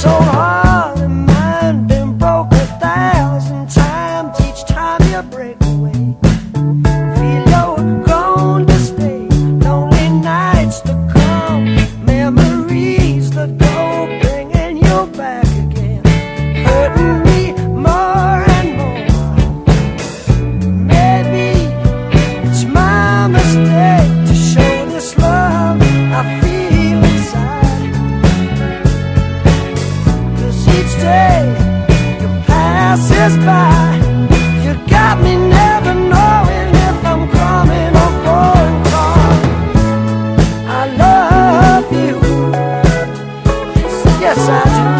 soul, heart, and mind been broke 1,000 times. Each time you break away, feel you're gone to stay. Lonely nights that come, memories that go, bringing you back again, hurting me more and more. Maybe it's my mistake to show this love I feel inside. 'Cause each day that passes by, you got me never knowing if I'm coming or going. 'Cause I love you, yes I do.